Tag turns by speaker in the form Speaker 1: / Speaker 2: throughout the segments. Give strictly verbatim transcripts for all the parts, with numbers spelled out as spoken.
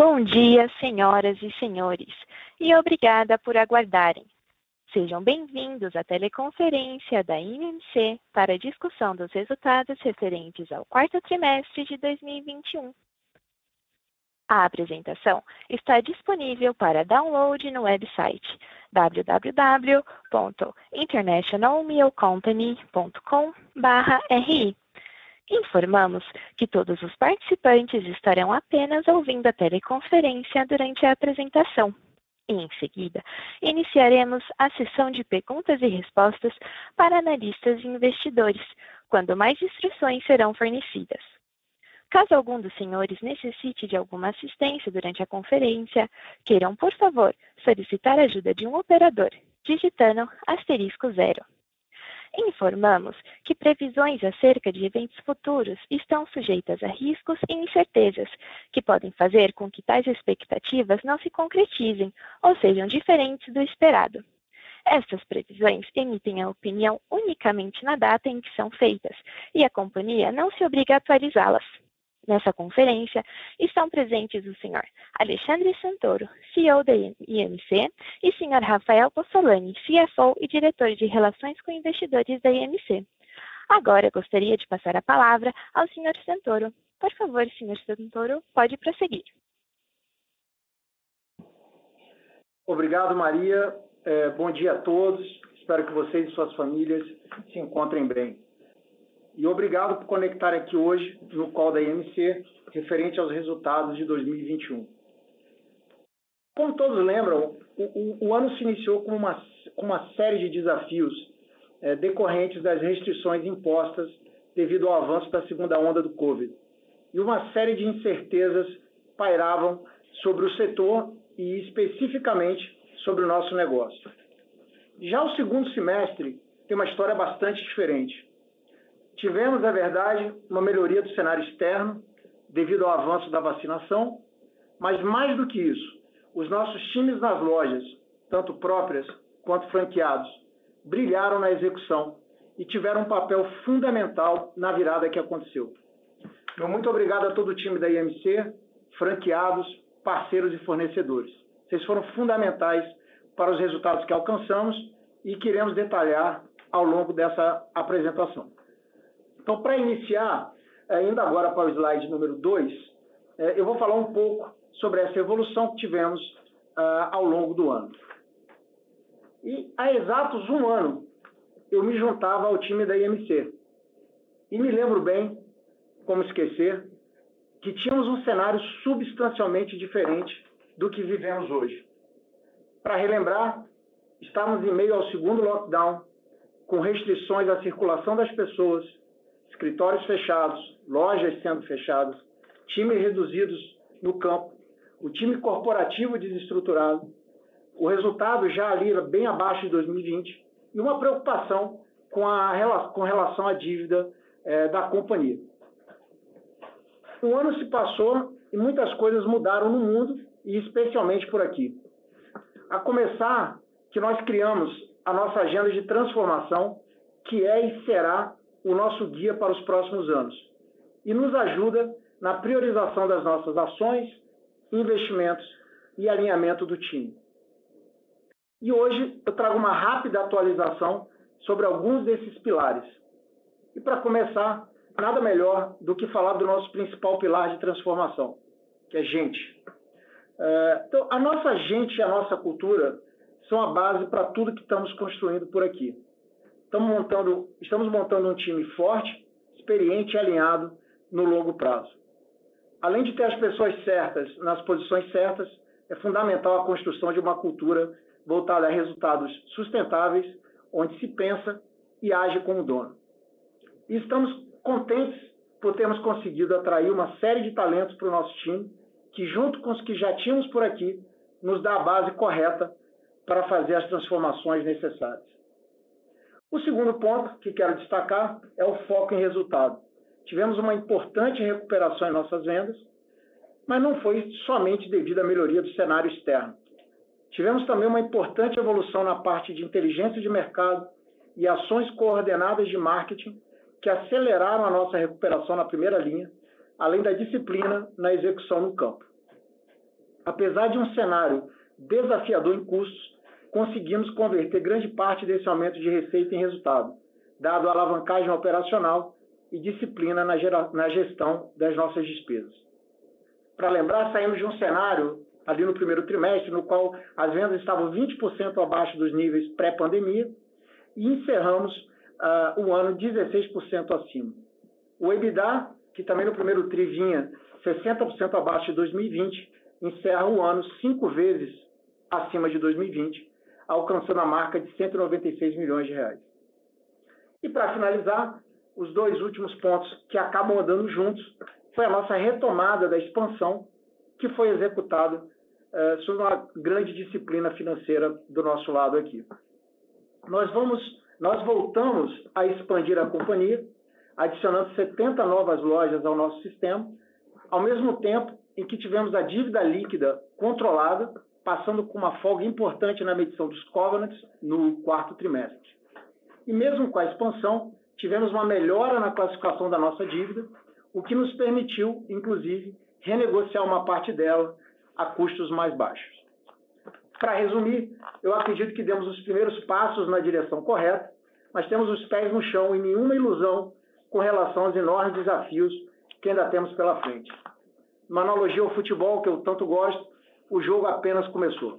Speaker 1: Bom dia, senhoras e senhores, e obrigada por aguardarem. Sejam bem-vindos à teleconferência da I M C para a discussão dos resultados referentes ao quarto trimestre de dois mil e vinte e um. A apresentação está disponível para download no website w w w ponto international meal company ponto com barra r i. Informamos que todos os participantes estarão apenas ouvindo a teleconferência durante a apresentação. E, em seguida, iniciaremos a sessão de perguntas e respostas para analistas e investidores, quando mais instruções serão fornecidas. Caso algum dos senhores necessite de alguma assistência durante a conferência, queiram, por favor, solicitar a ajuda de um operador, digitando asterisco zero. Informamos que previsões acerca de eventos futuros estão sujeitas a riscos e incertezas, que podem fazer com que tais expectativas não se concretizem ou sejam diferentes do esperado. Estas previsões emitem a opinião unicamente na data em que são feitas, e a companhia não se obriga a atualizá-las. Nessa conferência, estão presentes o senhor Alexandre Santoro, C E O da I M C, e o senhor Rafael Possolani, C F O e diretor de Relações com Investidores da I M C. Agora, gostaria de passar a palavra ao senhor Santoro. Por favor, senhor Santoro, pode prosseguir.
Speaker 2: Obrigado, Maria. É, bom dia a todos. Espero que vocês e suas famílias se encontrem bem. E obrigado por conectar aqui hoje no call da I M C, referente aos resultados de dois mil e vinte e um. Como todos lembram, o, o, o ano se iniciou com uma, com uma série de desafios é, decorrentes das restrições impostas devido ao avanço da segunda onda do Covid. E uma série de incertezas pairavam sobre o setor e especificamente sobre o nosso negócio. Já o segundo semestre tem uma história bastante diferente. Tivemos, é verdade, uma melhoria do cenário externo devido ao avanço da vacinação, mas mais do que isso, os nossos times nas lojas, tanto próprias quanto franqueados, brilharam na execução e tiveram um papel fundamental na virada que aconteceu. Meu muito obrigado a todo o time da I M C, franqueados, parceiros e fornecedores. Vocês foram fundamentais para os resultados que alcançamos e que iremos detalhar ao longo dessa apresentação. Então, para iniciar, indo agora para o slide número dois, eu vou falar um pouco sobre essa evolução que tivemos ao longo do ano. E há exatos um ano, eu me juntava ao time da I M C. E me lembro bem, como esquecer, que tínhamos um cenário substancialmente diferente do que vivemos hoje. Para relembrar, estávamos em meio ao segundo lockdown, com restrições à circulação das pessoas, escritórios fechados, lojas sendo fechadas, times reduzidos no campo, o time corporativo desestruturado, o resultado já ali bem abaixo de dois mil e vinte e uma preocupação com, a, com relação à dívida eh, da companhia. Um ano se passou e muitas coisas mudaram no mundo e especialmente por aqui. A começar que nós criamos a nossa agenda de transformação, que é e será o nosso guia para os próximos anos e nos ajuda na priorização das nossas ações, investimentos e alinhamento do time. E hoje eu trago uma rápida atualização sobre alguns desses pilares. E para começar, nada melhor do que falar do nosso principal pilar de transformação, que é gente. Então, a nossa gente e a nossa cultura são a base para tudo que estamos construindo por aqui. Estamos montando, estamos montando um time forte, experiente e alinhado no longo prazo. Além de ter as pessoas certas nas posições certas, é fundamental a construção de uma cultura voltada a resultados sustentáveis, onde se pensa e age como dono. E estamos contentes por termos conseguido atrair uma série de talentos para o nosso time, que junto com os que já tínhamos por aqui, nos dá a base correta para fazer as transformações necessárias. O segundo ponto que quero destacar é o foco em resultado. Tivemos uma importante recuperação em nossas vendas, mas não foi somente devido à melhoria do cenário externo. Tivemos também uma importante evolução na parte de inteligência de mercado e ações coordenadas de marketing que aceleraram a nossa recuperação na primeira linha, além da disciplina na execução no campo. Apesar de um cenário desafiador em custos, conseguimos converter grande parte desse aumento de receita em resultado, dado a alavancagem operacional e disciplina na, gera, na gestão das nossas despesas. Para lembrar, saímos de um cenário ali no primeiro trimestre, no qual as vendas estavam vinte por cento abaixo dos níveis pré-pandemia e encerramos uh, o ano dezesseis por cento acima. O EBITDA, que também no primeiro tri vinha sessenta por cento abaixo de dois mil e vinte, encerra o ano cinco vezes acima de dois mil e vinte, alcançando a marca de cento e noventa e seis milhões de reais. E para finalizar, os dois últimos pontos que acabam andando juntos foi a nossa retomada da expansão, que foi executada uh, sob uma grande disciplina financeira do nosso lado aqui. Nós, vamos, nós voltamos a expandir a companhia, adicionando setenta novas lojas ao nosso sistema, ao mesmo tempo em que tivemos a dívida líquida controlada, passando com uma folga importante na medição dos covenants no quarto trimestre. E mesmo com a expansão, tivemos uma melhora na classificação da nossa dívida, o que nos permitiu, inclusive, renegociar uma parte dela a custos mais baixos. Para resumir, eu acredito que demos os primeiros passos na direção correta, mas temos os pés no chão e nenhuma ilusão com relação aos enormes desafios que ainda temos pela frente. Uma analogia ao futebol, que eu tanto gosto, o jogo apenas começou.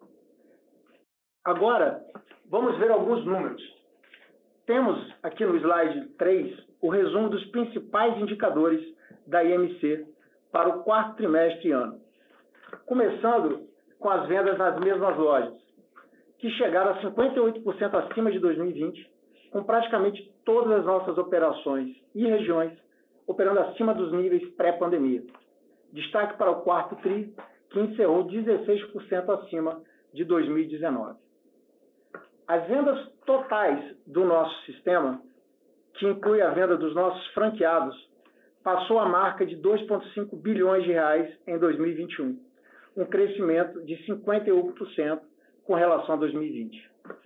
Speaker 2: Agora, vamos ver alguns números. Temos aqui no slide três o resumo dos principais indicadores da I M C para o quarto trimestre e ano. Começando com as vendas nas mesmas lojas, que chegaram a cinquenta e oito por cento acima de dois mil e vinte, com praticamente todas as nossas operações e regiões operando acima dos níveis pré-pandemia. Destaque para o quarto tri, que encerrou dezesseis por cento acima de dois mil e dezenove. As vendas totais do nosso sistema, que inclui a venda dos nossos franqueados, passou a marca de dois vírgula cinco bilhões de reais em dois mil e vinte e um, um crescimento de cinquenta e oito por cento com relação a dois mil e vinte.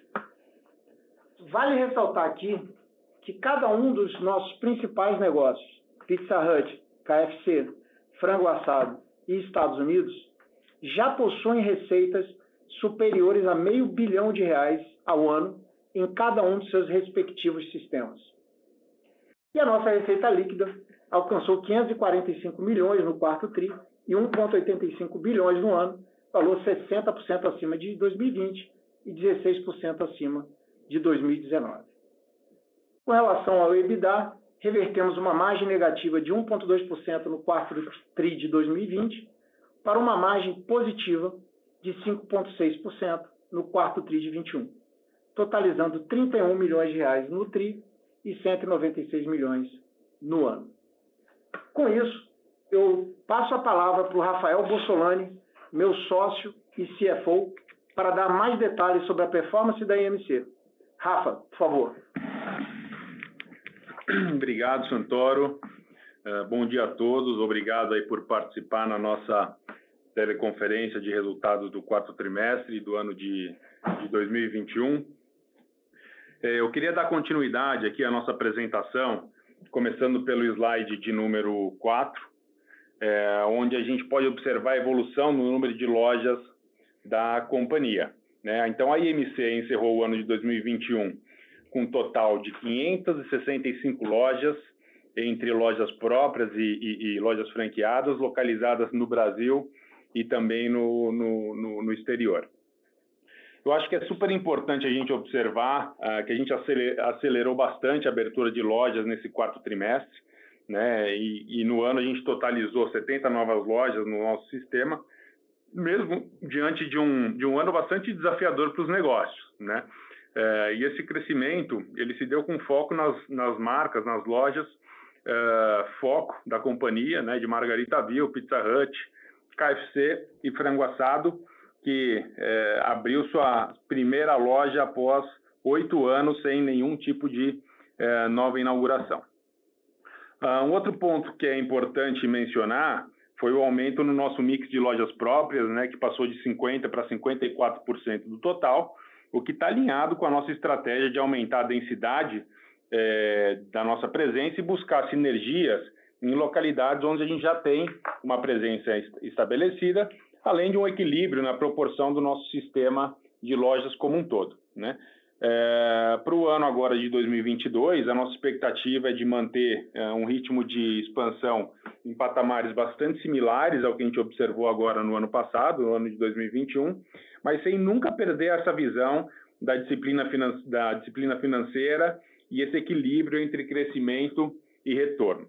Speaker 2: Vale ressaltar aqui que cada um dos nossos principais negócios, Pizza Hut, K F C, Frango Assado e Estados Unidos, já possuem receitas superiores a meio bilhão de reais ao ano em cada um dos seus respectivos sistemas. E a nossa receita líquida alcançou quinhentos e quarenta e cinco milhões no quarto tri e um vírgula oitenta e cinco bilhões no ano, valor sessenta por cento acima de dois mil e vinte e dezesseis por cento acima de dois mil e dezenove. Com relação ao EBITDA, revertemos uma margem negativa de um vírgula dois por cento no quarto tri de dois mil e vinte para uma margem positiva de cinco vírgula seis por cento no quarto tri de vinte e um, totalizando trinta e um milhões de reais no tri e cento e noventa e seis milhões no ano. Com isso, eu passo a palavra para o Rafael Bossolani, meu sócio e C F O, para dar mais detalhes sobre a performance da I M C. Rafa, por favor.
Speaker 3: Obrigado, Santoro. Uh, bom dia a todos. Obrigado aí por participar na nossa teleconferência de resultados do quarto trimestre do ano de, de dois mil e vinte e um. Eh, eu queria dar continuidade aqui à nossa apresentação, começando pelo slide de número quatro, eh, onde a gente pode observar a evolução no número de lojas da companhia, né? Então, a I M C encerrou o ano de dois mil e vinte e um com um total de quinhentas e sessenta e cinco lojas, entre lojas próprias e, e, e lojas franqueadas, localizadas no Brasil e também no, no, no, no exterior. Eu acho que é super importante a gente observar uh, que a gente acelerou bastante a abertura de lojas nesse quarto trimestre, né? E, e no ano a gente totalizou setenta novas lojas no nosso sistema, mesmo diante de um, de um ano bastante desafiador para os negócios, né? Uh, e esse crescimento, ele se deu com foco nas, nas marcas, nas lojas, uh, foco da companhia, né? De Margaritaville, Pizza Hut, K F C e Frango Assado, que eh, abriu sua primeira loja após oito anos sem nenhum tipo de eh, nova inauguração. Uh, um outro ponto que é importante mencionar foi o aumento no nosso mix de lojas próprias, né, que passou de cinquenta por cento para cinquenta e quatro por cento do total, o que está alinhado com a nossa estratégia de aumentar a densidade eh, da nossa presença e buscar sinergias em localidades onde a gente já tem uma presença estabelecida, além de um equilíbrio na proporção do nosso sistema de lojas como um todo, né? É, para o ano agora de dois mil e vinte e dois, a nossa expectativa é de manter é, um ritmo de expansão em patamares bastante similares ao que a gente observou agora no ano passado, no ano de dois mil e vinte e um, mas sem nunca perder essa visão da disciplina, finan- da disciplina financeira e esse equilíbrio entre crescimento e retorno.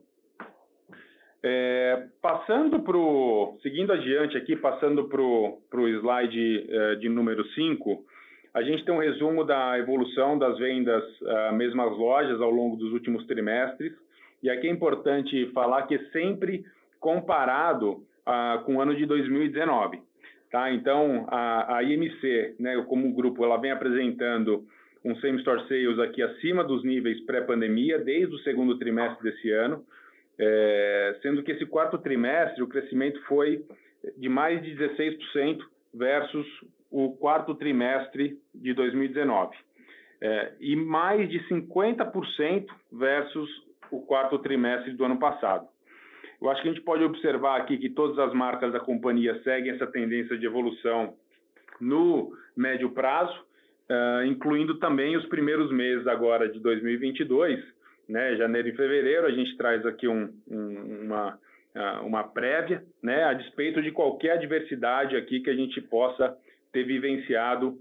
Speaker 3: É, passando para o, seguindo adiante aqui, passando para o slide é, de número cinco, a gente tem um resumo da evolução das vendas uh, mesmas lojas ao longo dos últimos trimestres, e aqui é importante falar que é sempre comparado uh, com o ano de dois mil e dezenove. Tá? Então, a, a I M C, né, como grupo, ela vem apresentando um same-store sales aqui acima dos níveis pré-pandemia, desde o segundo trimestre desse ano, é, sendo que esse quarto trimestre o crescimento foi de mais de dezesseis por cento versus o quarto trimestre de dois mil e dezenove, é, e mais de cinquenta por cento versus o quarto trimestre do ano passado. Eu acho que a gente pode observar aqui que todas as marcas da companhia seguem essa tendência de evolução no médio prazo, uh, incluindo também os primeiros meses agora de dois mil e vinte e dois, né, janeiro e fevereiro. A gente traz aqui um, um, uma, uh, uma prévia, né, a despeito de qualquer adversidade aqui que a gente possa ter vivenciado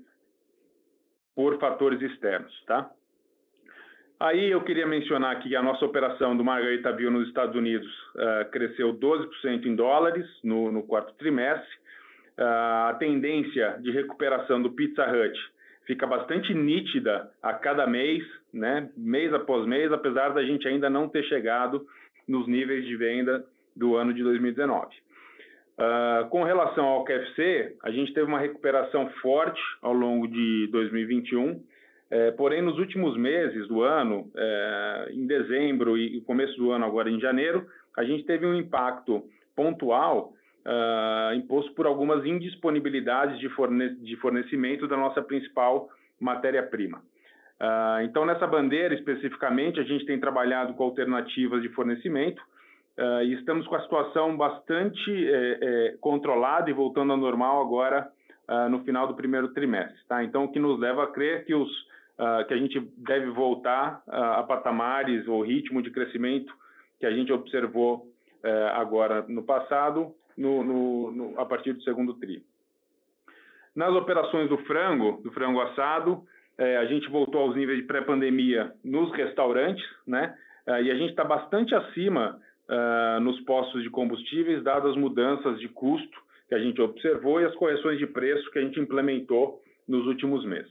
Speaker 3: por fatores externos, tá? Aí eu queria mencionar aqui que a nossa operação do Margarita Bill nos Estados Unidos uh, cresceu doze por cento em dólares no, no quarto trimestre. Uh, a tendência de recuperação do Pizza Hut fica bastante nítida a cada mês, né, mês após mês, apesar da gente ainda não ter chegado nos níveis de venda do ano de dois mil e dezenove. Uh, com relação ao K F C, a gente teve uma recuperação forte ao longo de dois mil e vinte e um, eh, porém nos últimos meses do ano, eh, em dezembro e começo do ano agora em janeiro, a gente teve um impacto pontual uh, imposto por algumas indisponibilidades de, forne- de fornecimento da nossa principal matéria-prima. Uh, então nessa bandeira especificamente a gente tem trabalhado com alternativas de fornecimento, Uh, e estamos com a situação bastante é, é, controlada e voltando ao normal agora uh, no final do primeiro trimestre. Tá? Então, o que nos leva a crer que, os, uh, que a gente deve voltar uh, a patamares ou ritmo de crescimento que a gente observou uh, agora no passado, no, no, no, a partir do segundo tri. Nas operações do frango, do frango assado, eh, a gente voltou aos níveis de pré-pandemia nos restaurantes, né? Uh, e a gente está bastante acima Uh, nos postos de combustíveis, dadas as mudanças de custo que a gente observou e as correções de preço que a gente implementou nos últimos meses.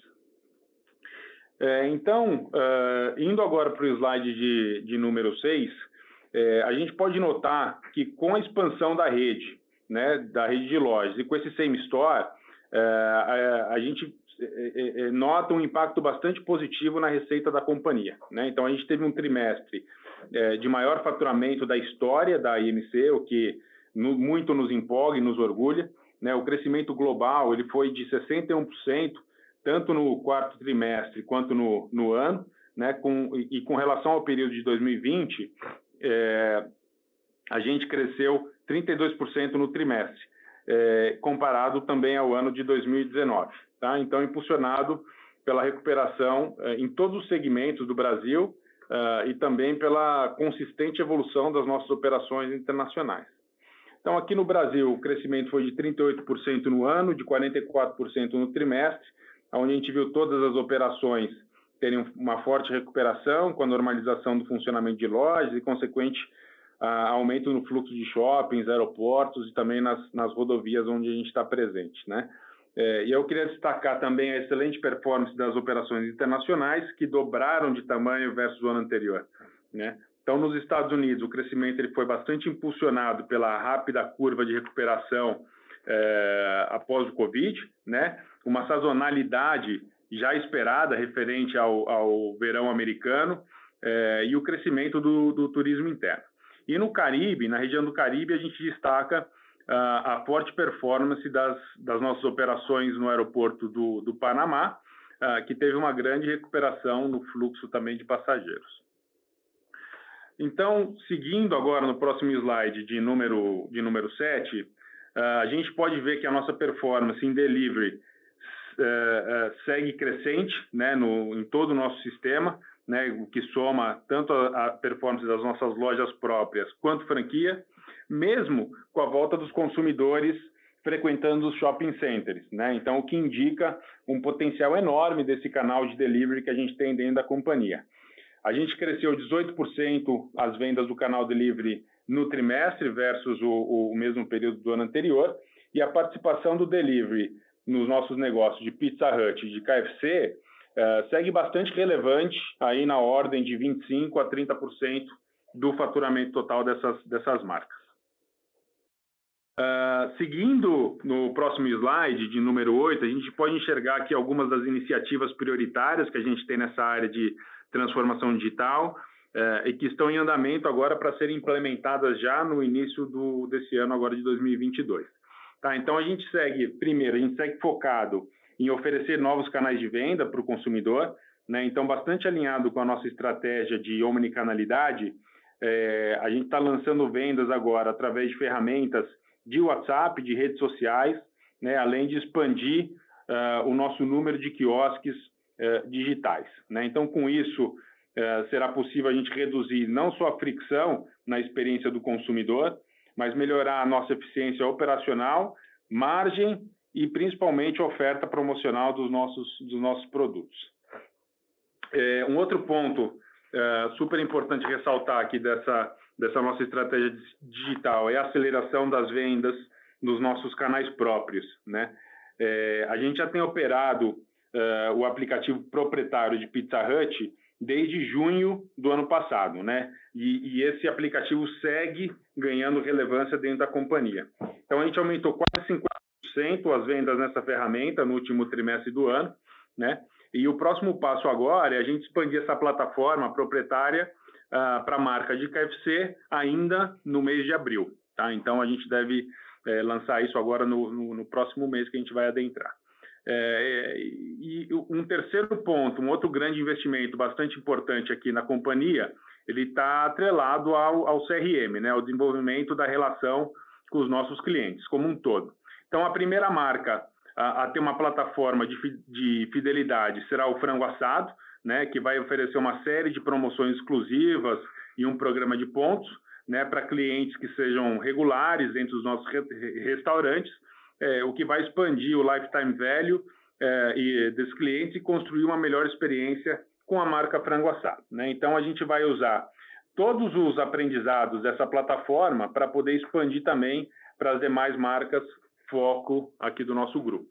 Speaker 3: É, então, uh, indo agora para o slide de, de número seis, é, a gente pode notar que com a expansão da rede, né, da rede de lojas, e com esse same store, é, a, a gente é, é, nota um impacto bastante positivo na receita da companhia, né? Então, a gente teve um trimestre é, de maior faturamento da história da I M C, o que no, muito nos empolga e nos orgulha, né? O crescimento global ele foi de sessenta e um por cento, tanto no quarto trimestre quanto no, no ano, né? Com, e, e com relação ao período de dois mil e vinte, é, a gente cresceu trinta e dois por cento no trimestre, é, comparado também ao ano de dois mil e dezenove. Tá? Então, impulsionado pela recuperação é, em todos os segmentos do Brasil é, e também pela consistente evolução das nossas operações internacionais. Então, aqui no Brasil, o crescimento foi de trinta e oito por cento no ano, de quarenta e quatro por cento no trimestre, onde a gente viu todas as operações terem uma forte recuperação com a normalização do funcionamento de lojas e consequente uh, aumento no fluxo de shoppings, aeroportos e também nas, nas rodovias onde a gente está presente, né? É, e eu queria destacar também a excelente performance das operações internacionais, que dobraram de tamanho versus o ano anterior, né? Então, nos Estados Unidos, o crescimento ele foi bastante impulsionado pela rápida curva de recuperação é, após o Covid, né? Uma sazonalidade já esperada referente ao, ao verão americano é, e o crescimento do, do turismo interno. E no Caribe, na região do Caribe, a gente destaca uh, a forte performance das, das nossas operações no aeroporto do, do Panamá, uh, que teve uma grande recuperação no fluxo também de passageiros. Então, seguindo agora no próximo slide de número, de número sete, uh, a gente pode ver que a nossa performance em delivery uh, uh, segue crescente, né, no, em todo o nosso sistema, né, o que soma tanto a, a performance das nossas lojas próprias quanto franquia, mesmo com a volta dos consumidores frequentando os shopping centers, né? Então, o que indica um potencial enorme desse canal de delivery que a gente tem dentro da companhia. A gente cresceu dezoito por cento as vendas do canal delivery no trimestre versus o, o mesmo período do ano anterior, e a participação do delivery nos nossos negócios de Pizza Hut e de K F C uh, segue bastante relevante, aí na ordem de vinte e cinco a trinta por cento do faturamento total dessas, dessas marcas. Uh, seguindo no próximo slide, de número oito, a gente pode enxergar aqui algumas das iniciativas prioritárias que a gente tem nessa área de transformação digital uh, e que estão em andamento agora para serem implementadas já no início do, desse ano, agora de dois mil e vinte e dois. Tá, então, a gente segue, primeiro, a gente segue focado em oferecer novos canais de venda para o consumidor, né? Então, bastante alinhado com a nossa estratégia de omnicanalidade, eh, a gente está lançando vendas agora através de ferramentas de WhatsApp, de redes sociais, né, além de expandir uh, o nosso número de quiosques uh, digitais, né? Então, com isso, uh, será possível a gente reduzir não só a fricção na experiência do consumidor, mas melhorar a nossa eficiência operacional, margem e, principalmente, a oferta promocional dos nossos, dos nossos produtos. É, um outro ponto uh, super importante ressaltar aqui dessa dessa nossa estratégia digital é a aceleração das vendas nos nossos canais próprios, né? É, a gente já tem operado uh, o aplicativo proprietário de Pizza Hut desde junho do ano passado, né? E, e esse aplicativo segue ganhando relevância dentro da companhia. Então, a gente aumentou quase cinquenta por cento as vendas nessa ferramenta no último trimestre do ano, né? E o próximo passo agora é a gente expandir essa plataforma proprietária Uh, para a marca de K F C ainda no mês de abril, tá? Então, a gente deve é, lançar isso agora no, no, no próximo mês que a gente vai adentrar. É, e um terceiro ponto, um outro grande investimento bastante importante aqui na companhia, ele está atrelado ao, ao C R M, né? Ao desenvolvimento da relação com os nossos clientes como um todo. Então, a primeira marca a, a ter uma plataforma de, de fidelidade será o Frango Assado, né, que vai oferecer uma série de promoções exclusivas e um programa de pontos, né, para clientes que sejam regulares dentro dos nossos re restaurantes, é, o que vai expandir o lifetime value é, e desses clientes e construir uma melhor experiência com a marca Frango Assado, né? Então, a gente vai usar todos os aprendizados dessa plataforma para poder expandir também para as demais marcas foco aqui do nosso grupo.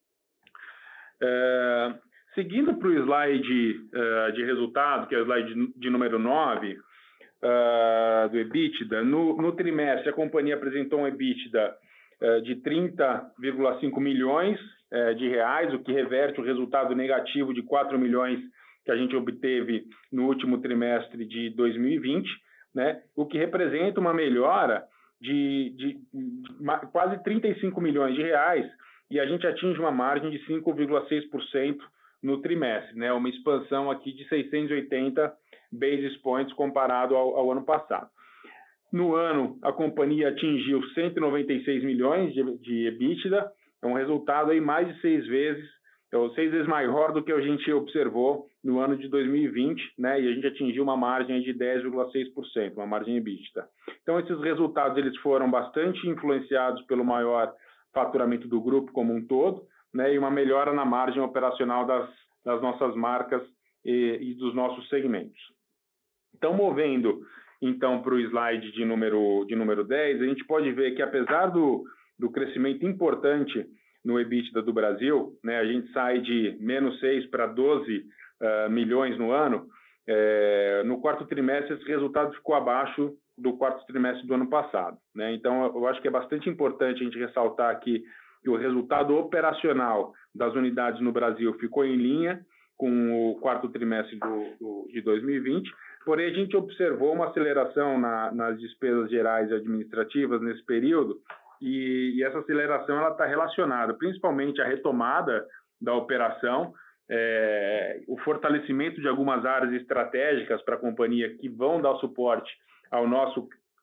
Speaker 3: É, Seguindo para o slide uh, de resultado, que é o slide de, de número nove, uh, do EBITDA, no, no trimestre a companhia apresentou um EBITDA uh, de trinta vírgula cinco milhões uh, de reais, o que reverte o resultado negativo de quatro milhões que a gente obteve no último trimestre de dois mil e vinte, né? O que representa uma melhora de, de, de quase trinta e cinco milhões de reais, e a gente atinge uma margem de cinco vírgula seis por cento no trimestre, né? Uma expansão aqui de seiscentos e oitenta basis points comparado ao, ao ano passado. No ano, a companhia atingiu cento e noventa e seis milhões de, de EBITDA, é um resultado aí mais de seis vezes, então, seis vezes maior do que a gente observou no ano de dois mil e vinte, né? E a gente atingiu uma margem de dez vírgula seis por cento, uma margem EBITDA. Então, esses resultados eles foram bastante influenciados pelo maior faturamento do grupo como um todo, né, e uma melhora na margem operacional das, das nossas marcas e, e dos nossos segmentos. Então, movendo então para o slide de número, de número dez, a gente pode ver que apesar do, do crescimento importante no EBITDA do Brasil, né, a gente sai de menos seis para doze uh, milhões no ano, é, no quarto trimestre esse resultado ficou abaixo do quarto trimestre do ano passado, né? Então, eu acho que é bastante importante a gente ressaltar aqui que o resultado operacional das unidades no Brasil ficou em linha com o quarto trimestre do, do, de dois mil e vinte, porém a gente observou uma aceleração na, nas despesas gerais e administrativas nesse período, e, e essa aceleração está relacionada principalmente à retomada da operação, é, o fortalecimento de algumas áreas estratégicas para a companhia que vão dar suporte ao nosso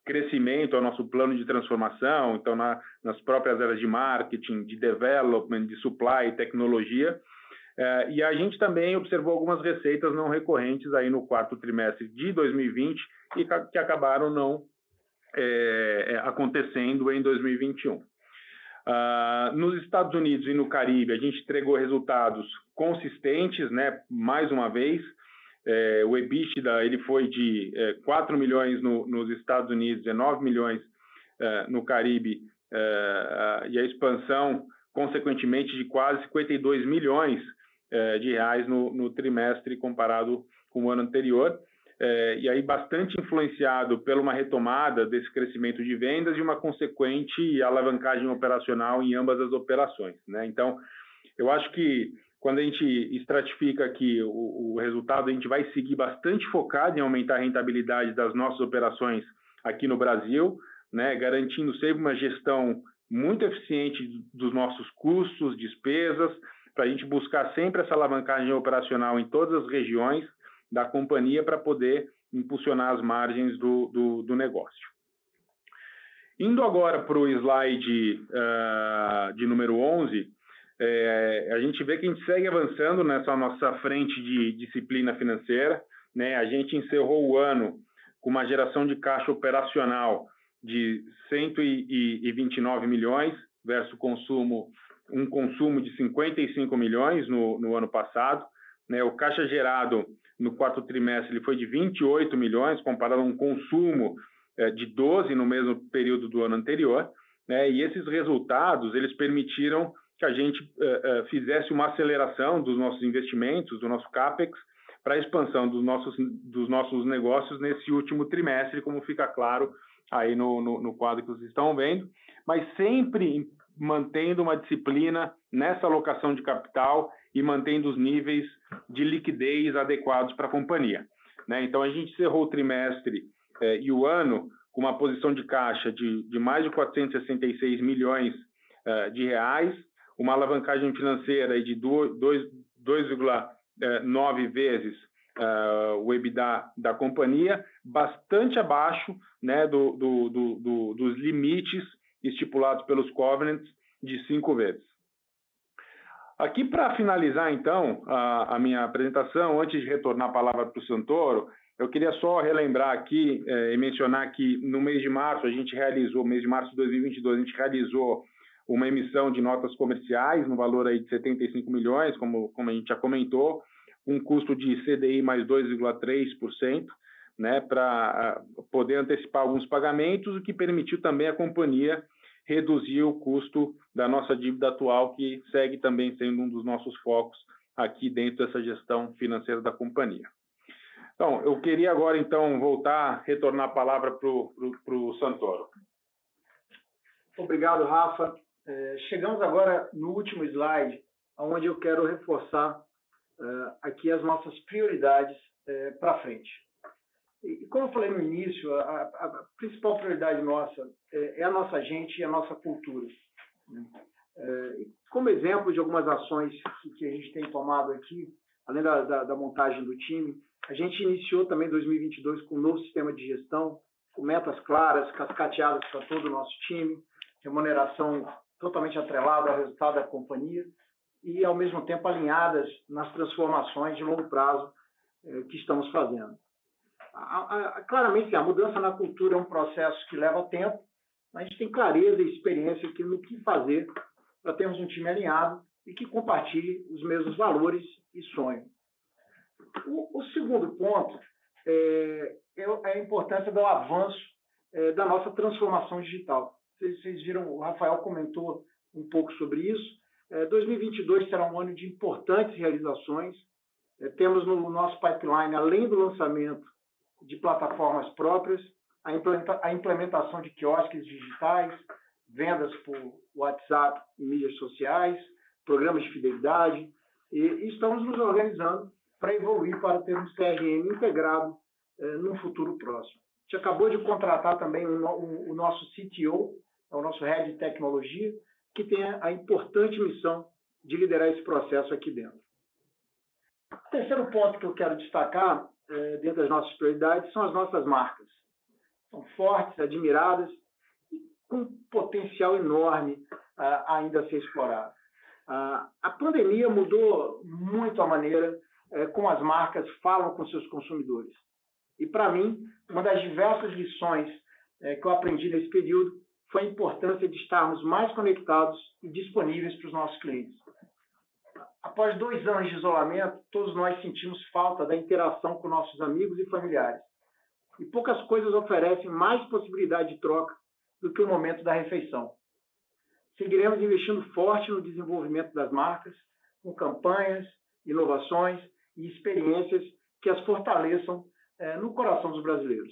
Speaker 3: crescimento ao nosso plano de transformação, então na, nas próprias áreas de marketing, de development, de supply, tecnologia. Uh, e a gente também observou algumas receitas não recorrentes aí no quarto trimestre de dois mil e vinte e que acabaram não é, acontecendo em dois mil e vinte e um. Uh, nos Estados Unidos e no Caribe, a gente entregou resultados consistentes, né? Mais uma vez, é, o EBITDA ele foi de é, quatro milhões no, nos Estados Unidos, dezenove milhões é, no Caribe, é, e a expansão, consequentemente, de quase cinquenta e dois milhões é, de reais no, no trimestre comparado com o ano anterior. É, e aí bastante influenciado por uma retomada desse crescimento de vendas e uma consequente alavancagem operacional em ambas as operações, né? Então, eu acho que quando a gente estratifica aqui o, o resultado, a gente vai seguir bastante focado em aumentar a rentabilidade das nossas operações aqui no Brasil, né? Garantindo sempre uma gestão muito eficiente dos nossos custos, despesas, para a gente buscar sempre essa alavancagem operacional em todas as regiões da companhia para poder impulsionar as margens do, do, do negócio. Indo agora para o slide uh, de número onze, é, a gente vê que a gente segue avançando nessa nossa frente de disciplina financeira, né? A gente encerrou o ano com uma geração de caixa operacional de cento e vinte e nove milhões versus consumo, um consumo de cinquenta e cinco milhões no, no ano passado, né? O caixa gerado no quarto trimestre ele foi de vinte e oito milhões, comparado a um consumo eh, de doze no mesmo período do ano anterior, né? E esses resultados eles permitiram que a gente eh, eh, fizesse uma aceleração dos nossos investimentos, do nosso CAPEX, para a expansão dos nossos, dos nossos negócios nesse último trimestre, como fica claro aí no, no, no quadro que vocês estão vendo, mas sempre mantendo uma disciplina nessa alocação de capital e mantendo os níveis de liquidez adequados para a companhia, né? Então, a gente encerrou o trimestre eh, e o ano com uma posição de caixa de, de mais de quatrocentos e sessenta e seis milhões eh, de reais, uma alavancagem financeira de dois vírgula nove vezes uh, o EBITDA da companhia, bastante abaixo, né, do, do, do, do, dos limites estipulados pelos covenants de cinco vezes. Aqui, para finalizar, então, a, a minha apresentação, antes de retornar a palavra para o Santoro, eu queria só relembrar aqui eh, e mencionar que no mês de março, a gente realizou, mês de março de dois mil e vinte e dois, a gente realizou uma emissão de notas comerciais no valor aí de setenta e cinco milhões, como, como a gente já comentou, um custo de C D I mais dois vírgula três por cento, né, para poder antecipar alguns pagamentos, o que permitiu também a companhia reduzir o custo da nossa dívida atual, que segue também sendo um dos nossos focos aqui dentro dessa gestão financeira da companhia. Então, eu queria agora, então, voltar, retornar a palavra para o Santoro.
Speaker 2: Obrigado, Rafa. É, chegamos agora no último slide, onde eu quero reforçar é, aqui as nossas prioridades é, para frente. E, como eu falei no início, a, a principal prioridade nossa é, é a nossa gente e a nossa cultura, né? É, como exemplo de algumas ações que, que a gente tem tomado aqui, além da, da, da montagem do time, a gente iniciou também dois mil e vinte e dois com um novo sistema de gestão, com metas claras, cascateadas para todo o nosso time, remuneração totalmente atrelada ao resultado da companhia e, ao mesmo tempo, alinhadas nas transformações de longo prazo eh, que estamos fazendo. A, a, claramente, a mudança na cultura é um processo que leva tempo, mas a gente tem clareza e experiência aqui no que fazer para termos um time alinhado e que compartilhe os mesmos valores e sonhos. O, o segundo ponto é, é a importância do avanço é, da nossa transformação digital. Vocês, vocês viram, o Rafael comentou um pouco sobre isso. É, dois mil e vinte e dois será um ano de importantes realizações. É, temos no nosso pipeline, além do lançamento de plataformas próprias, a, implementa, a implementação de quiosques digitais, vendas por WhatsApp e mídias sociais, programas de fidelidade, e, e estamos nos organizando para evoluir para ter um C R M integrado é, no futuro próximo. A gente acabou de contratar também o, o, o nosso C T O, o nosso Head de Tecnologia, que tem a importante missão de liderar esse processo aqui dentro. O terceiro ponto que eu quero destacar, é, dentro das nossas prioridades, são as nossas marcas. são fortes, admiradas, e com um potencial enorme uh, ainda a ser explorado. Uh, a pandemia mudou muito a maneira uh, como as marcas falam com seus consumidores. E, para mim, uma das diversas lições uh, que eu aprendi nesse período foi a importância de estarmos mais conectados e disponíveis para os nossos clientes. Após dois anos de isolamento, todos nós sentimos falta da interação com nossos amigos e familiares. E poucas coisas oferecem mais possibilidade de troca do que o momento da refeição. Seguiremos investindo forte no desenvolvimento das marcas, com campanhas, inovações e experiências que as fortaleçam eh, no coração dos brasileiros.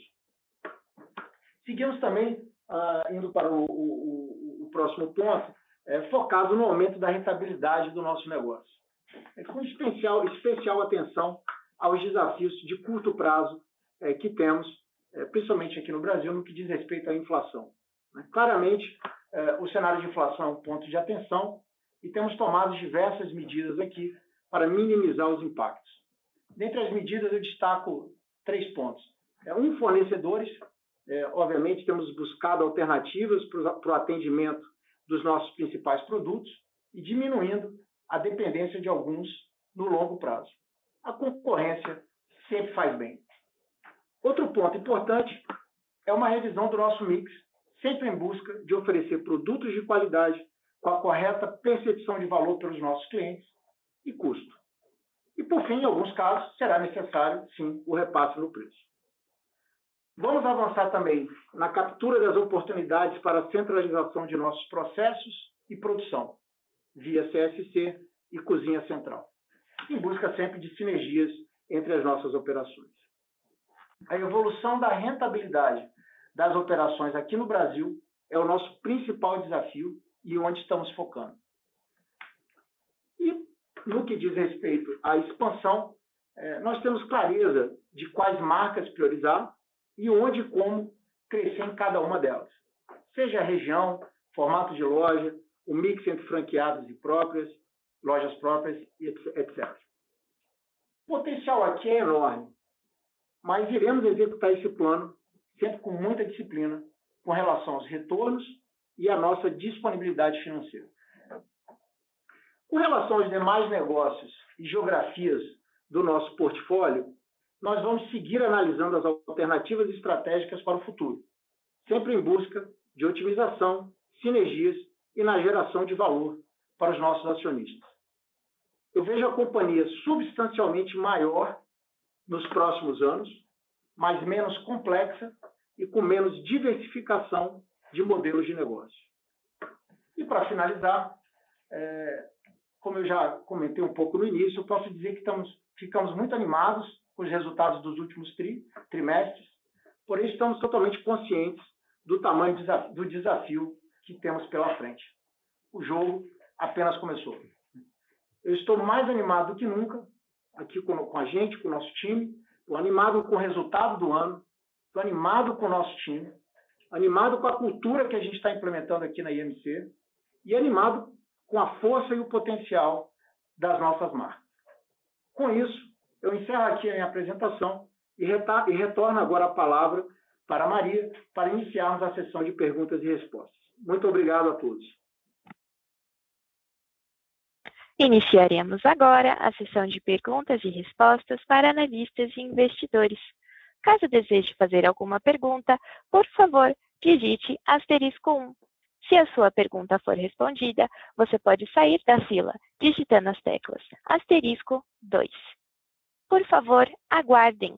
Speaker 2: Seguimos também, ah, indo para o, o, o próximo ponto, eh, focado no aumento da rentabilidade do nosso negócio, eh, com especial, especial atenção aos desafios de curto prazo eh, que temos, eh, principalmente aqui no Brasil, no que diz respeito à inflação. Né? Claramente, eh, o cenário de inflação é um ponto de atenção e temos tomado diversas medidas aqui para minimizar os impactos. Dentre as medidas, eu destaco três pontos. É, um, fornecedores. É, obviamente, temos buscado alternativas para o atendimento dos nossos principais produtos e diminuindo a dependência de alguns no longo prazo. A concorrência sempre faz bem. Outro ponto importante é uma revisão do nosso mix, sempre em busca de oferecer produtos de qualidade com a correta percepção de valor pelos nossos clientes e custo. E, por fim, em alguns casos, será necessário, sim, o repasse no preço. Vamos avançar também na captura das oportunidades para a centralização de nossos processos e produção, via C S C e Cozinha Central, em busca sempre de sinergias entre as nossas operações. A evolução da rentabilidade das operações aqui no Brasil é o nosso principal desafio e onde estamos focando. E, no que diz respeito à expansão, nós temos clareza de quais marcas priorizar e onde e como crescer em cada uma delas. Seja a região, formato de loja, o mix entre franqueados e próprias, lojas próprias, etcétera. O potencial aqui é enorme, mas iremos executar esse plano sempre com muita disciplina com relação aos retornos e à nossa disponibilidade financeira. Com relação aos demais negócios e geografias do nosso portfólio, nós vamos seguir analisando as alternativas estratégicas para o futuro, sempre em busca de otimização, sinergias e na geração de valor para os nossos acionistas. Eu vejo a companhia substancialmente maior nos próximos anos, mas menos complexa e com menos diversificação de modelos de negócio. E, para finalizar, é, como eu já comentei um pouco no início, eu posso dizer que estamos, ficamos muito animados com os resultados dos últimos tri, trimestres, porém estamos totalmente conscientes do tamanho do desafio que temos pela frente. O jogo apenas começou. Eu estou mais animado do que nunca, aqui com, com a gente, com o nosso time, estou animado com o resultado do ano, estou animado com o nosso time, animado com a cultura que a gente está implementando aqui na I M C e animado com a força e o potencial das nossas marcas. Com isso, eu encerro aqui a minha apresentação e retorno agora a palavra para a Maria para iniciarmos a sessão de perguntas e respostas. Muito obrigado a todos.
Speaker 1: Iniciaremos agora a sessão de perguntas e respostas para analistas e investidores. Caso deseje fazer alguma pergunta, por favor, digite asterisco um. Se a sua pergunta for respondida, você pode sair da fila, digitando as teclas asterisco dois. Por favor, aguardem.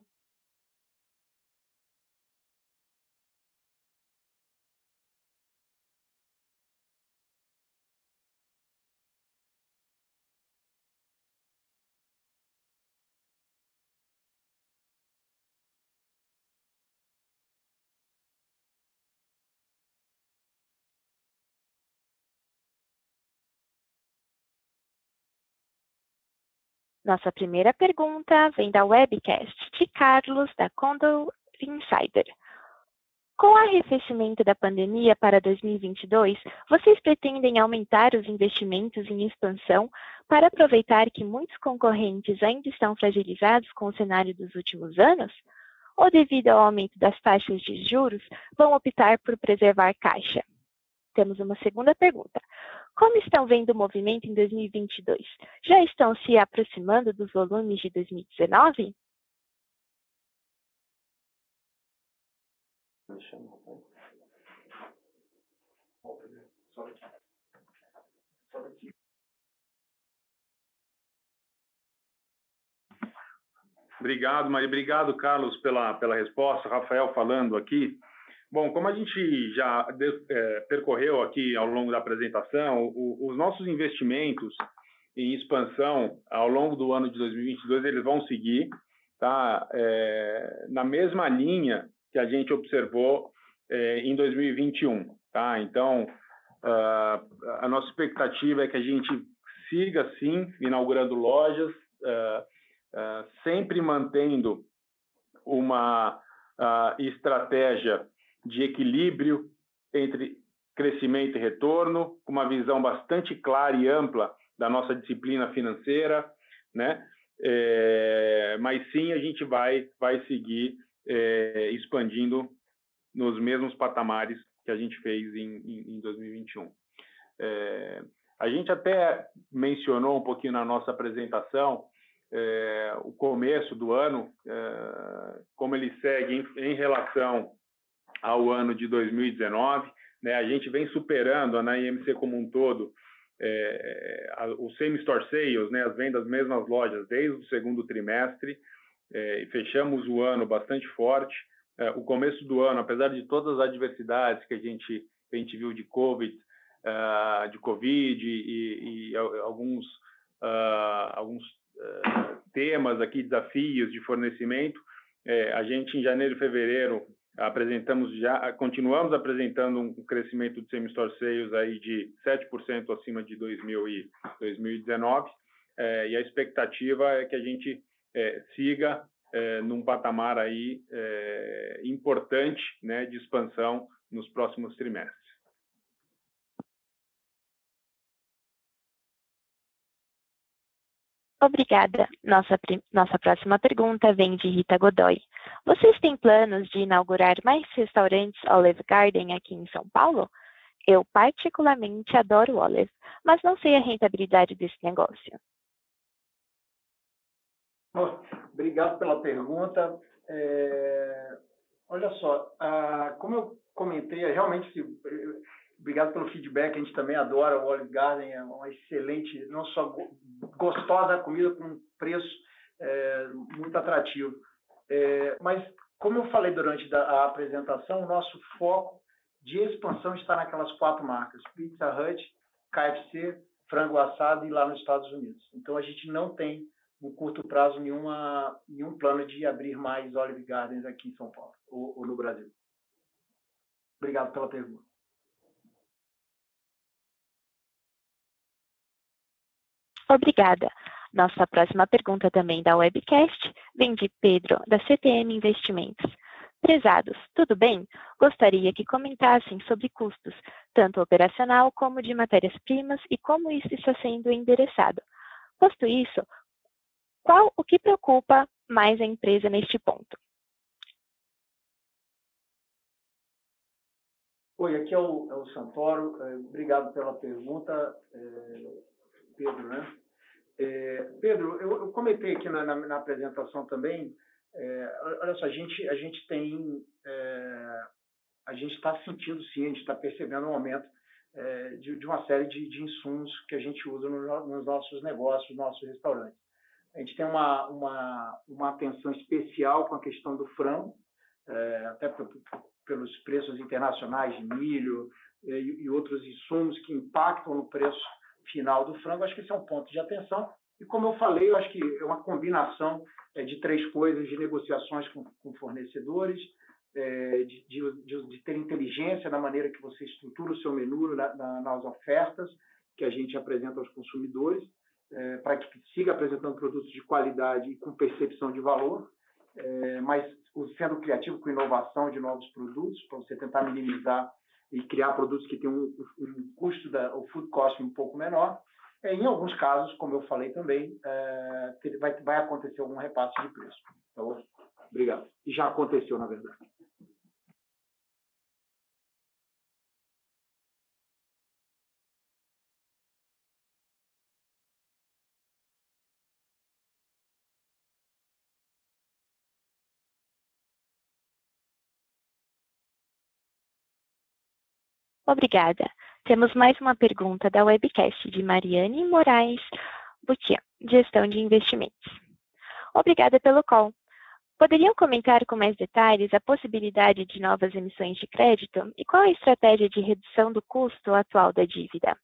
Speaker 1: Nossa primeira pergunta vem da webcast de Carlos, da Condor Insider. Com o arrefecimento da pandemia para dois mil e vinte e dois, vocês pretendem aumentar os investimentos em expansão para aproveitar que muitos concorrentes ainda estão fragilizados com o cenário dos últimos anos? ou devido ao aumento das taxas de juros, vão optar por preservar caixa? Temos uma segunda pergunta. Como estão vendo o movimento em dois mil e vinte e dois? Já estão se aproximando dos volumes de dois mil e dezenove?
Speaker 3: Obrigado, Maria. Obrigado, Carlos, pela, pela resposta. Rafael falando aqui. Bom, como a gente já de, é, percorreu aqui ao longo da apresentação, o, os nossos investimentos em expansão ao longo do ano de dois mil e vinte e dois, eles vão seguir, tá? É, na mesma linha que a gente observou é, em dois mil e vinte e um. Tá? Então, uh, a nossa expectativa é que a gente siga, sim, inaugurando lojas, uh, uh, sempre mantendo uma uh, estratégia de equilíbrio entre crescimento e retorno, com uma visão bastante clara e ampla da nossa disciplina financeira, né? É, mas sim, a gente vai, vai seguir é, expandindo nos mesmos patamares que a gente fez em, em, em dois mil e vinte e um. É, a gente até mencionou um pouquinho na nossa apresentação é, o começo do ano, é, como ele segue em, em relação ao ano de dois mil e dezenove, né? A gente vem superando na I M C como um todo é, a, o same-store sales, né? As vendas das mesmas lojas desde o segundo trimestre, é, e fechamos o ano bastante forte. É, o começo do ano, apesar de todas as adversidades que a gente, que a gente viu de COVID, uh, de COVID e, e alguns, uh, alguns uh, temas aqui, desafios de fornecimento, é, a gente em janeiro e fevereiro apresentamos já, continuamos apresentando um crescimento de same-store sales aí de sete por cento acima de dois mil e dezenove, é, e a expectativa é que a gente é, siga é, num patamar aí é, importante, né, de expansão nos próximos trimestres.
Speaker 1: Obrigada. Nossa, nossa próxima pergunta vem de Rita Godoy. Vocês têm planos de inaugurar mais restaurantes Olive Garden aqui em São Paulo? Eu particularmente adoro o Olive, mas não sei a rentabilidade desse negócio.
Speaker 2: Oh, obrigado pela pergunta. É... Olha só, ah, como eu comentei, realmente, obrigado pelo feedback, a gente também adora o Olive Garden, é uma excelente, não só gostosa a comida, com um preço é, muito atrativo. É, mas, como eu falei durante a apresentação, o nosso foco de expansão está naquelas quatro marcas, Pizza Hut, K F C, Frango Assado e lá nos Estados Unidos. Então, a gente não tem, no curto prazo, nenhuma, nenhum plano de abrir mais Olive Gardens aqui em São Paulo ou, ou no Brasil. Obrigado pela pergunta.
Speaker 1: Obrigada. Nossa próxima pergunta também da webcast vem de Pedro, da C T M Investimentos. Prezados, tudo bem? Gostaria que comentassem sobre custos, tanto operacional como de matérias-primas e como isso está sendo endereçado. Posto isso, qual o que preocupa mais a empresa neste ponto?
Speaker 2: Oi, aqui é o, é o Santoro. É, obrigado pela pergunta, é, Pedro, né? É, Pedro, eu, eu comentei aqui na, na, na apresentação também. É, olha só, a gente, a gente tem, é, a gente está sentindo sim, a gente está percebendo um aumento é, de, de uma série de, de insumos que a gente usa no, nos nossos negócios, nos nossos restaurantes. A gente tem uma, uma, uma atenção especial com a questão do frango, é, até por, por, pelos preços internacionais de milho e, e outros insumos que impactam no preço final do frango. Acho que esse é um ponto de atenção. E, como eu falei, eu acho que é uma combinação é, de três coisas, de negociações com, com fornecedores, é, de, de, de, de ter inteligência na maneira que você estrutura o seu menu, na, na, nas ofertas que a gente apresenta aos consumidores, é, para que siga apresentando produtos de qualidade e com percepção de valor, é, mas sendo criativo com inovação de novos produtos, para você tentar minimizar e criar produtos que tenham um, um custo, da, o food cost um pouco menor. É, em alguns casos, como eu falei também, é, vai, vai acontecer algum repasse de preço. Tá bom? Obrigado. E já aconteceu, na verdade.
Speaker 1: Obrigada. Temos mais uma pergunta da webcast de Mariane Moraes Butian, Gestão de Investimentos. Obrigada pelo call. Poderiam comentar com mais detalhes a possibilidade de novas emissões de crédito e qual a estratégia de redução do custo atual da dívida?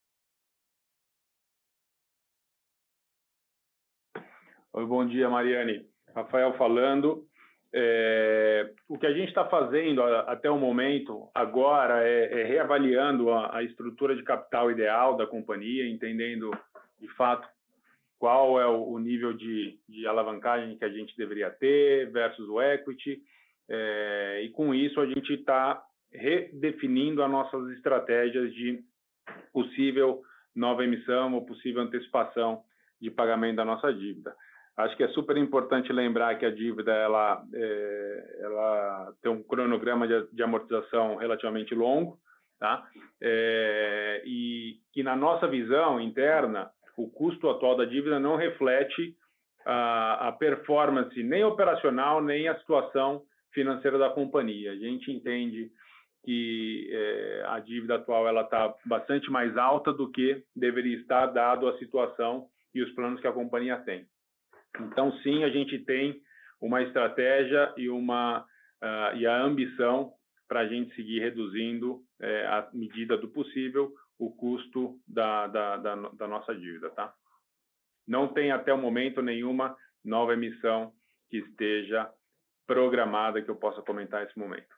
Speaker 3: Oi, bom dia, Mariane. Rafael falando. É, o que a gente está fazendo a, até o momento, agora, é, é reavaliando a, a estrutura de capital ideal da companhia, entendendo, de fato, qual é o, o nível de, de alavancagem que a gente deveria ter versus o equity. É, e, com isso, a gente está redefinindo as nossas estratégias de possível nova emissão ou possível antecipação de pagamento da nossa dívida. Acho que é super importante lembrar que a dívida ela, é, ela tem um cronograma de, de amortização relativamente longo, tá? É, e que, na nossa visão interna, o custo atual da dívida não reflete a, a performance nem operacional, nem a situação financeira da companhia. A gente entende que é, a dívida atual ela está bastante mais alta do que deveria estar, dado a situação e os planos que a companhia tem. Então, sim, a gente tem uma estratégia e, uma, uh, e a ambição para a gente seguir reduzindo, é, à medida do possível, o custo da, da, da, da nossa dívida, tá? Não tem, até o momento, nenhuma nova emissão que esteja programada que eu possa comentar nesse momento.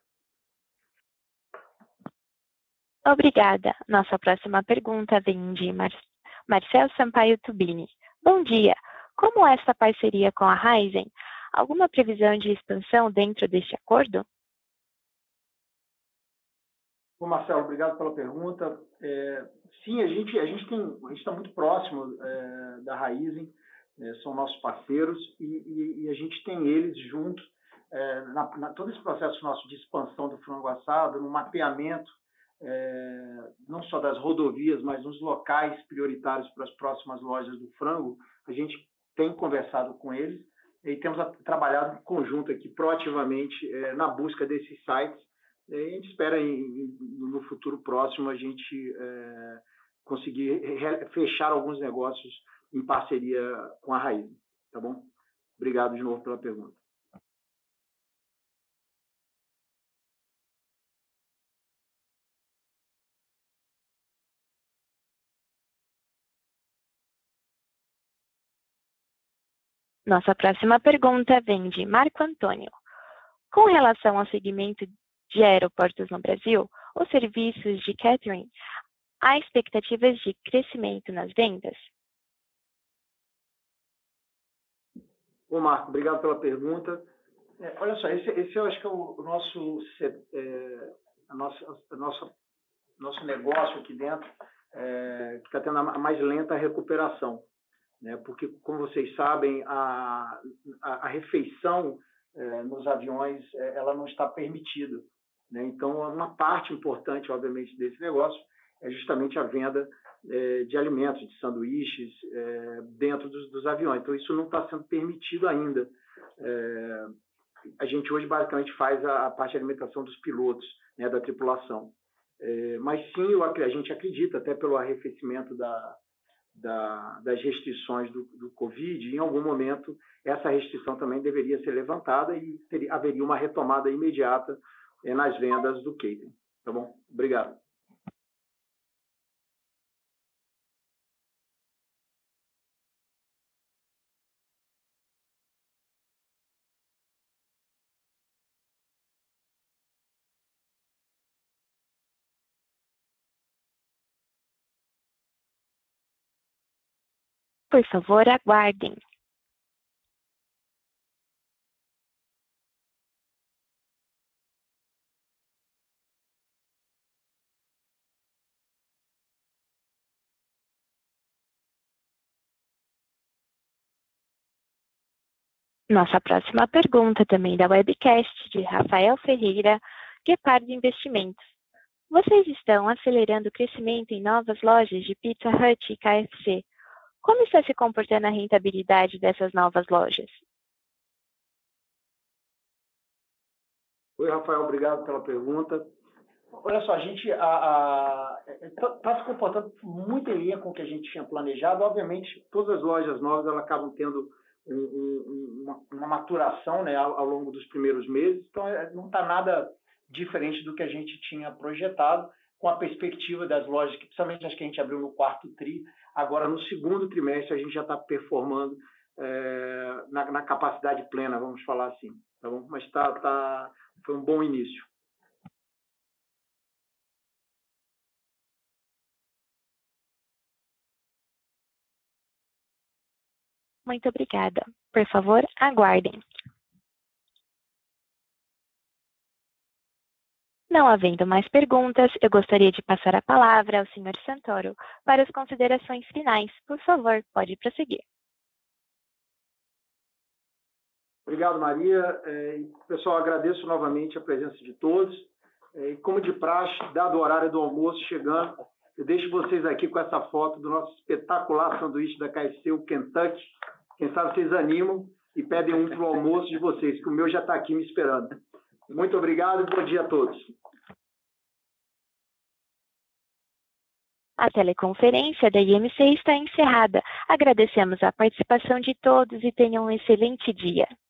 Speaker 1: Obrigada. Nossa próxima pergunta vem de Mar Marcel Sampaio Tubini. Bom dia. Como esta parceria com a Raizen? Alguma previsão de expansão dentro deste acordo?
Speaker 2: Bom, Marcelo, obrigado pela pergunta. É, sim, a gente a gente tem a gente está muito próximo é, da Raizen, é, são nossos parceiros e, e, e a gente tem eles junto é, na, na todo esse processo nosso de expansão do frango assado, no mapeamento é, não só das rodovias, mas nos locais prioritários para as próximas lojas do frango. A gente tem conversado com eles e temos trabalhado em conjunto aqui proativamente é, na busca desses sites. E a gente espera em, em, no futuro próximo a gente é, conseguir fechar alguns negócios em parceria com a Raiz, tá bom? Obrigado de novo pela pergunta.
Speaker 1: Nossa próxima pergunta vem de Marco Antônio. Com relação ao segmento de aeroportos no Brasil, os serviços de catering, há expectativas de crescimento nas vendas?
Speaker 2: Bom, Marco, obrigado pela pergunta. É, olha só, esse, esse eu acho que é o, o nosso, é, a nossa, a nossa, nosso negócio aqui dentro, é, que está tendo a mais lenta recuperação, né? Porque, como vocês sabem, a, a, a refeição é, nos aviões é, ela não está permitida, né? Então, uma parte importante, obviamente, desse negócio é justamente a venda é, de alimentos, de sanduíches é, dentro dos, dos aviões. Então, isso não está sendo permitido ainda. É, a gente hoje basicamente faz a, a parte de alimentação dos pilotos, né, da tripulação. É, mas sim, eu, a gente acredita, até pelo arrefecimento da, da, das restrições do, do Covid, em algum momento essa restrição também deveria ser levantada e teria, haveria uma retomada imediata é, nas vendas do catering. Tá bom? Obrigado.
Speaker 1: Por favor, aguardem. Nossa próxima pergunta, também da webcast, de Rafael Ferreira, Guepardo Investimentos. Vocês estão acelerando o crescimento em novas lojas de Pizza Hut e K F C. Como está se comportando a rentabilidade dessas novas lojas?
Speaker 2: Oi, Rafael, obrigado pela pergunta. Olha só, a gente está se comportando muito em linha com o que a gente tinha planejado. Obviamente, todas as lojas novas elas acabam tendo um, um, uma, uma maturação, né, ao, ao longo dos primeiros meses. Então, não está nada diferente do que a gente tinha projetado, com a perspectiva das lojas, que principalmente as que a gente abriu no quarto tri. Agora, no segundo trimestre, a gente já está performando é, na, na capacidade plena, vamos falar assim. Tá bom? Mas tá, tá, foi um bom início.
Speaker 1: Muito obrigada. Por favor, aguardem. Não havendo mais perguntas, eu gostaria de passar a palavra ao senhor Santoro para as considerações finais. Por favor, pode prosseguir.
Speaker 2: Obrigado, Maria. É, pessoal, agradeço novamente a presença de todos. É, e como de praxe, dado o horário do almoço chegando, eu deixo vocês aqui com essa foto do nosso espetacular sanduíche da K F C, o Kentucky. Quem sabe vocês animam e pedem um para o almoço de vocês, que o meu já está aqui me esperando. Muito obrigado e bom dia a todos.
Speaker 1: A teleconferência da I M C está encerrada. Agradecemos a participação de todos e tenham um excelente dia.